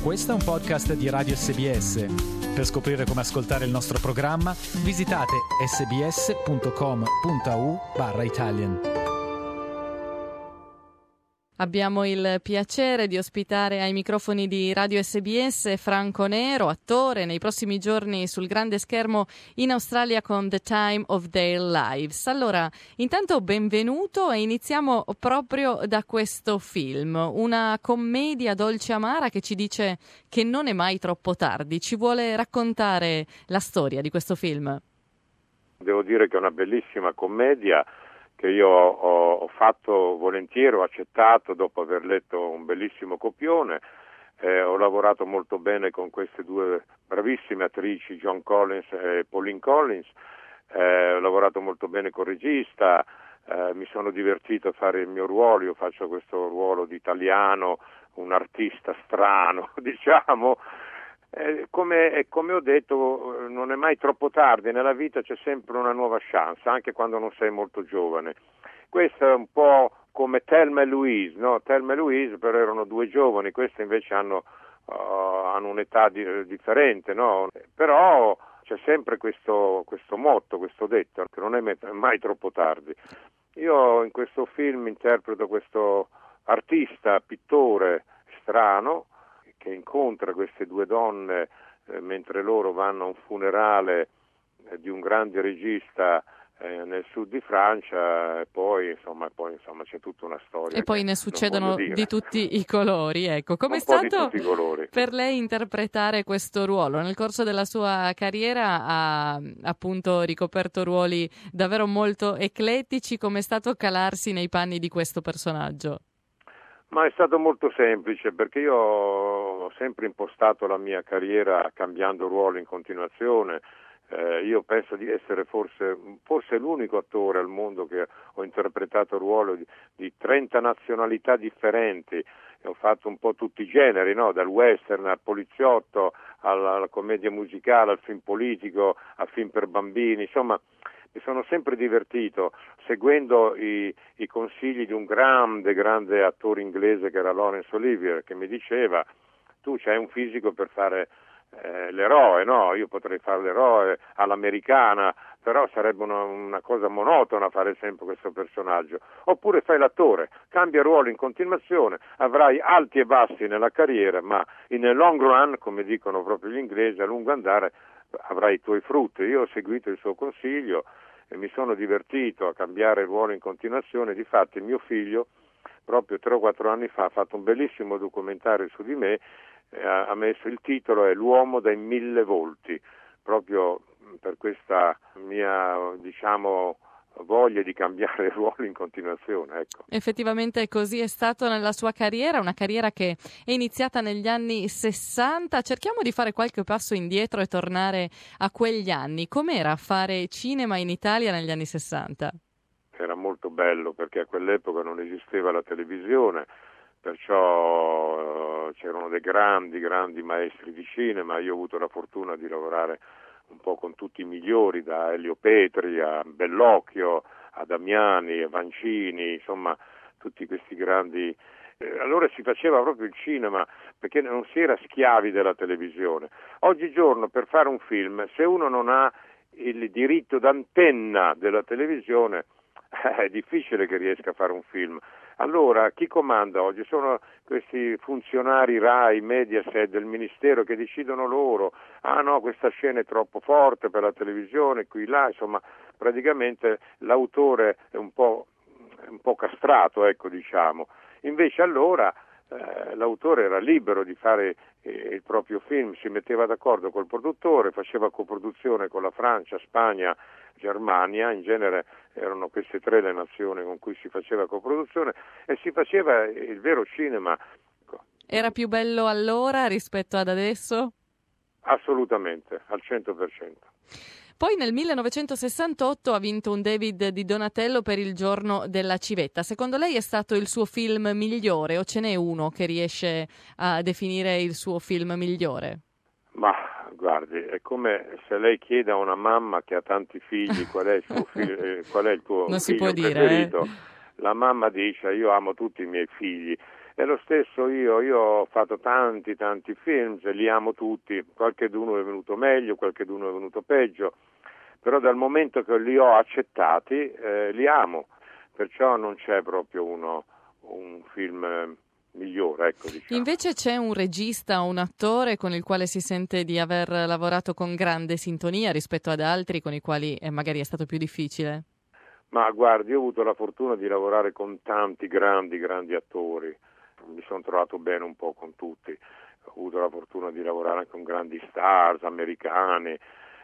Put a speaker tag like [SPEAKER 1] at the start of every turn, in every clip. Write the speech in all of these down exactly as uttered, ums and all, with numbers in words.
[SPEAKER 1] Questo è un podcast di Radio S B S. Per scoprire come ascoltare il nostro programma, visitate sbs.com.au barra Italian.
[SPEAKER 2] Abbiamo il piacere di ospitare ai microfoni di Radio S B S Franco Nero, attore nei prossimi giorni sul grande schermo in Australia con The Time of Their Lives. Allora, intanto benvenuto e iniziamo proprio da questo film, una commedia dolce amara che ci dice che non è mai troppo tardi. Ci vuole raccontare la storia di questo film?
[SPEAKER 3] Devo dire che è una bellissima commedia che io ho, ho fatto volentieri, ho accettato dopo aver letto un bellissimo copione. Eh, ho lavorato molto bene con queste due bravissime attrici, Joan Collins e Pauline Collins. Eh, ho lavorato molto bene col regista, eh, mi sono divertito a fare il mio ruolo. Io faccio questo ruolo di italiano, un artista strano, diciamo. Eh, come, come ho detto, non è mai troppo tardi, nella vita c'è sempre una nuova chance, anche quando non sei molto giovane. Questo è un po' come Thelma e Louise, no? Thelma e Louise però erano due giovani, queste invece hanno, uh, hanno un'età di, differente, no? Però c'è sempre questo, questo motto, questo detto, che non è mai troppo tardi. Io in questo film interpreto questo artista, pittore strano, che incontra queste due donne eh, mentre loro vanno a un funerale eh, di un grande regista eh, nel sud di Francia, e poi insomma, poi insomma c'è tutta una storia.
[SPEAKER 2] E poi ne succedono di tutti i colori, ecco. Com'è stato per lei interpretare questo ruolo? Nel corso della sua carriera ha appunto ricoperto ruoli davvero molto eclettici. Com'è stato calarsi nei panni di questo personaggio?
[SPEAKER 3] Ma è stato molto semplice, perché io ho sempre impostato la mia carriera cambiando ruolo in continuazione. Eh, io penso di essere forse, forse l'unico attore al mondo che ho interpretato ruolo di, di trenta nazionalità differenti. E ho fatto un po' tutti i generi, no? Dal western al poliziotto, alla, alla commedia musicale, al film politico, al film per bambini, insomma. Mi sono sempre divertito seguendo i, i consigli di un grande, grande attore inglese che era Laurence Olivier, che mi diceva: tu c'hai un fisico per fare eh, l'eroe, no? Io potrei fare l'eroe all'americana, però sarebbe una, una cosa monotona fare sempre questo personaggio. Oppure fai l'attore, cambia ruolo in continuazione, avrai alti e bassi nella carriera, ma in the long run, come dicono proprio gli inglesi, a lungo andare avrai i tuoi frutti. Io ho seguito il suo consiglio e mi sono divertito a cambiare ruolo in continuazione. Difatti mio figlio proprio tre o quattro anni fa ha fatto un bellissimo documentario su di me, eh, ha messo il titolo è L'uomo dai mille volti, proprio per questa mia, diciamo, voglia di cambiare ruolo in continuazione, ecco.
[SPEAKER 2] Effettivamente così è stato nella sua carriera, una carriera che è iniziata negli anni sessanta. Cerchiamo di fare qualche passo indietro e tornare a quegli anni. Com'era fare cinema in Italia negli anni sessanta?
[SPEAKER 3] Era molto bello, perché a quell'epoca non esisteva la televisione, perciò eh, c'erano dei grandi, grandi maestri di cinema. Io ho avuto la fortuna di lavorare un po' con tutti i migliori, da Elio Petri a Bellocchio, a Damiani, a Vancini, insomma tutti questi grandi. Eh, allora si faceva proprio il cinema, perché non si era schiavi della televisione. Oggigiorno per fare un film, se uno non ha il diritto d'antenna della televisione, è difficile che riesca a fare un film. Allora chi comanda oggi? Sono questi funzionari Rai, Mediaset del Ministero che decidono loro: ah no, questa scena è troppo forte per la televisione, qui là, insomma praticamente l'autore è un po', un po' castrato, ecco, diciamo. Invece allora eh, l'autore era libero di fare eh, il proprio film, si metteva d'accordo col produttore, faceva coproduzione con la Francia, Spagna, Germania, in genere erano queste tre le nazioni con cui si faceva coproduzione, e si faceva il vero cinema.
[SPEAKER 2] Era più bello allora rispetto ad adesso?
[SPEAKER 3] Assolutamente, al cento per cento.
[SPEAKER 2] Poi nel millenovecentosessantotto ha vinto un David di Donatello per Il giorno della civetta. Secondo lei è stato il suo film migliore, o ce n'è uno che riesce a definire il suo film migliore?
[SPEAKER 3] Ma guardi, è come se lei chiede a una mamma che ha tanti figli qual è il suo figlio, eh, qual è il tuo
[SPEAKER 2] non
[SPEAKER 3] figlio
[SPEAKER 2] si può
[SPEAKER 3] preferito.
[SPEAKER 2] Dire, eh?
[SPEAKER 3] La mamma dice: io amo tutti i miei figli. E lo stesso io, io ho fatto tanti tanti film, li amo tutti, qualcheduno è venuto meglio, qualcheduno è venuto peggio, però dal momento che li ho accettati eh, li amo, perciò non c'è proprio uno, un film eh, migliore, ecco, diciamo.
[SPEAKER 2] Invece c'è un regista o un attore con il quale si sente di aver lavorato con grande sintonia rispetto ad altri con i quali eh, magari è stato più difficile?
[SPEAKER 3] Ma guardi, io ho avuto la fortuna di lavorare con tanti grandi, grandi attori, mi sono trovato bene un po' con tutti, ho avuto la fortuna di lavorare con grandi stars americane,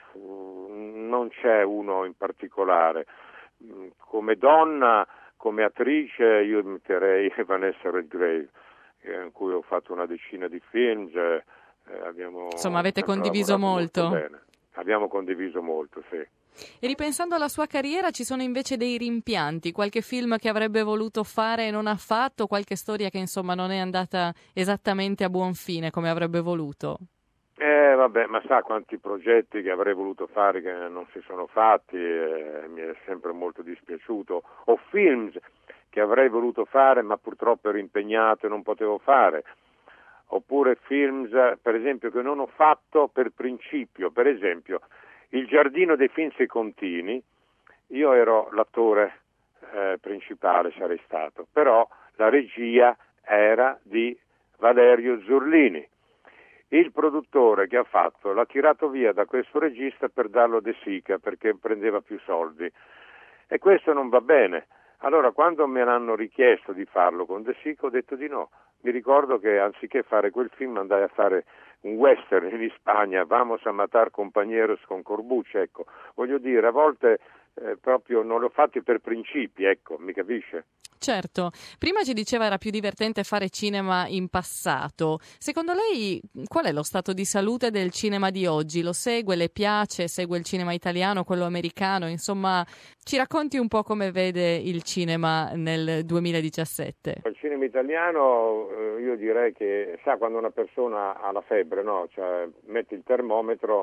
[SPEAKER 3] non c'è uno in particolare. Come donna, come attrice, io imiterei Vanessa Redgrave, in cui ho fatto una decina di film, eh, abbiamo
[SPEAKER 2] Insomma, avete condiviso molto.
[SPEAKER 3] molto bene. Abbiamo condiviso molto, sì.
[SPEAKER 2] E ripensando alla sua carriera ci sono invece dei rimpianti, qualche film che avrebbe voluto fare e non ha fatto, qualche storia che insomma non è andata esattamente a buon fine come avrebbe voluto?
[SPEAKER 3] Eh vabbè, ma sa quanti progetti che avrei voluto fare che non si sono fatti, eh, mi è sempre molto dispiaciuto, o film che avrei voluto fare ma purtroppo ero impegnato e non potevo fare, oppure film per esempio che non ho fatto per principio, per esempio Il giardino dei Finzi Contini, io ero l'attore eh, principale, sarei stato, però la regia era di Valerio Zurlini. Il produttore che ha fatto l'ha tirato via da questo regista per darlo a De Sica perché prendeva più soldi e questo non va bene. Allora quando me l'hanno richiesto di farlo con De Sica ho detto di no. Mi ricordo che anziché fare quel film andai a fare un western in Spagna, Vamos a matar compañeros con Corbucci, ecco. Voglio dire, a volte eh, proprio non l'ho fatto per principi, ecco, mi capisce?
[SPEAKER 2] Certo, prima ci diceva era più divertente fare cinema in passato. Secondo lei qual è lo stato di salute del cinema di oggi? Lo segue, le piace, segue il cinema italiano, quello americano? Insomma, ci racconti un po' come vede il cinema nel duemiladiciassette?
[SPEAKER 3] Il cinema italiano eh, io direi che sa quando una persona ha la febbre, no? Cioè metti il termometro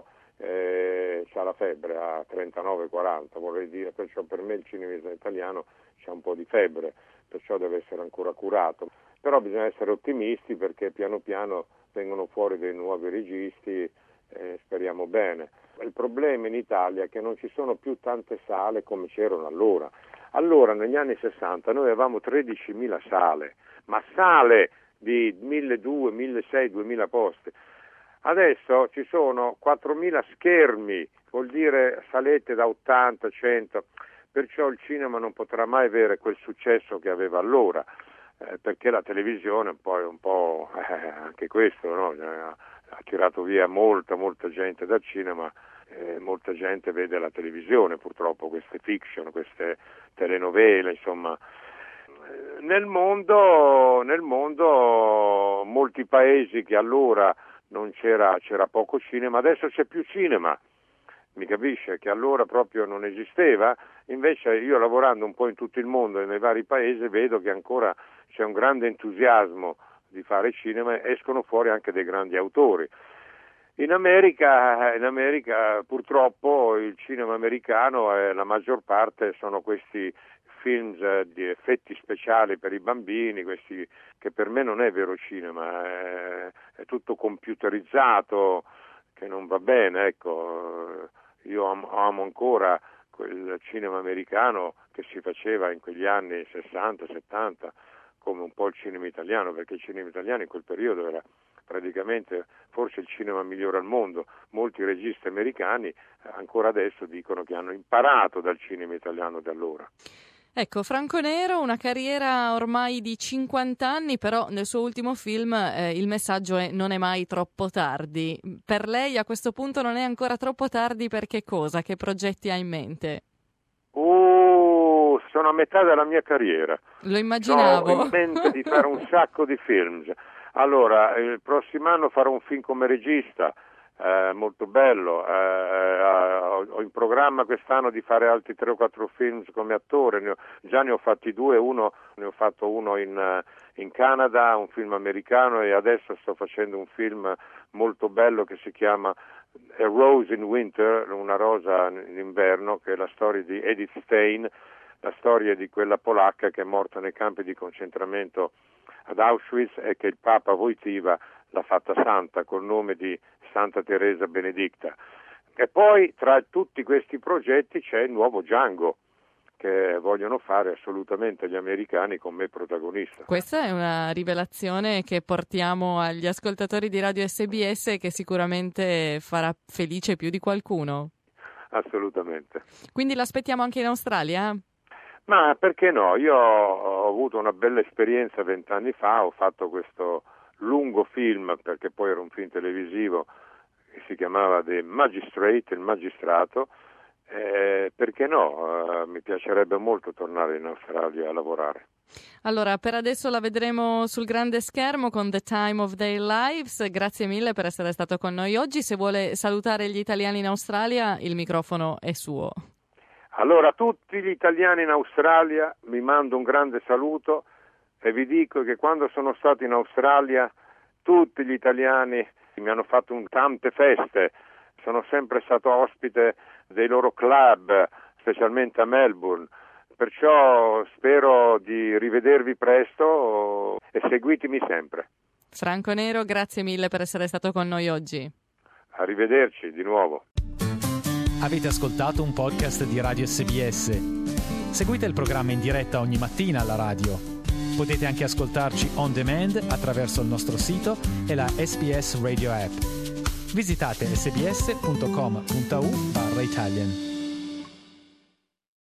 [SPEAKER 3] eh, c'ha la febbre a trentanove quaranta, vorrei dire, perciò per me il cinema italiano c'è un po' di febbre, perciò deve essere ancora curato. Però bisogna essere ottimisti perché piano piano vengono fuori dei nuovi registi, eh, speriamo bene. Il problema in Italia è che non ci sono più tante sale come c'erano allora. Allora negli anni sessanta noi avevamo tredicimila sale, ma sale di milleduecento, milleseicento, duemila posti. Adesso ci sono quattromila schermi, vuol dire salette da ottanta, cento. Perciò il cinema non potrà mai avere quel successo che aveva allora, eh, perché la televisione poi un po' eh, anche questo, no? ha, ha tirato via molta, molta gente dal cinema, eh, molta gente vede la televisione purtroppo, queste fiction, queste telenovele, insomma. Nel mondo, nel mondo molti paesi che allora non c'era, c'era poco cinema, adesso c'è più cinema. Mi capisce che allora proprio non esisteva, invece io lavorando un po' in tutto il mondo e nei vari paesi vedo che ancora c'è un grande entusiasmo di fare cinema, escono fuori anche dei grandi autori. In America, in America purtroppo il cinema americano, eh, la maggior parte sono questi film eh, di effetti speciali per i bambini, questi che per me non è vero cinema, è, è tutto computerizzato, che non va bene, ecco. Io amo, amo ancora quel cinema americano che si faceva in quegli anni sessanta settanta, come un po' il cinema italiano, perché il cinema italiano in quel periodo era praticamente forse il cinema migliore al mondo. Molti registi americani ancora adesso dicono che hanno imparato dal cinema italiano di allora.
[SPEAKER 2] Ecco, Franco Nero, una carriera ormai di cinquanta anni, però nel suo ultimo film eh, il messaggio è non è mai troppo tardi. Per lei a questo punto non è ancora troppo tardi per che cosa? Che progetti ha in mente?
[SPEAKER 3] Uh, sono a metà della mia carriera.
[SPEAKER 2] Lo immaginavo.
[SPEAKER 3] Ho in mente di fare un sacco di film. Allora, il prossimo anno farò un film come regista. Eh, molto bello, eh, eh, ho, ho in programma quest'anno di fare altri tre o quattro film come attore, ne ho, già ne ho fatti due, uno ne ho fatto uno in, in Canada, un film americano, e adesso sto facendo un film molto bello che si chiama A Rose in Winter, una rosa in inverno, che è la storia di Edith Stein, la storia di quella polacca che è morta nei campi di concentramento ad Auschwitz e che il Papa Wojtyła l'ha fatta santa col nome di Santa Teresa Benedicta. E poi tra tutti questi progetti c'è il nuovo Django, che vogliono fare assolutamente gli americani con me protagonista.
[SPEAKER 2] Questa è una rivelazione che portiamo agli ascoltatori di Radio S B S e che sicuramente farà felice più di qualcuno.
[SPEAKER 3] Assolutamente.
[SPEAKER 2] Quindi l'aspettiamo anche in Australia?
[SPEAKER 3] Ma perché no? Io ho avuto una bella esperienza vent'anni fa, ho fatto questo lungo film, perché poi era un film televisivo che si chiamava The Magistrate, il magistrato. Eh, perché no? Uh, mi piacerebbe molto tornare in Australia a lavorare.
[SPEAKER 2] Allora, per adesso la vedremo sul grande schermo con The Time of Their Lives. Grazie mille per essere stato con noi oggi. Se vuole salutare gli italiani in Australia, il microfono è suo.
[SPEAKER 3] Allora, a tutti gli italiani in Australia mi mando un grande saluto e vi dico che quando sono stato in Australia tutti gli italiani mi hanno fatto un, tante feste. Sono sempre stato ospite dei loro club, specialmente a Melbourne, perciò spero di rivedervi presto e seguitemi sempre.
[SPEAKER 2] Franco Nero, grazie mille per essere stato con noi oggi.
[SPEAKER 3] Arrivederci di nuovo.
[SPEAKER 1] Avete ascoltato un podcast di Radio S B S. Seguite il programma in diretta ogni mattina alla radio. Potete anche ascoltarci on demand attraverso il nostro sito e la S B S Radio app. Visitate sbs punto com punto a u barra Italian.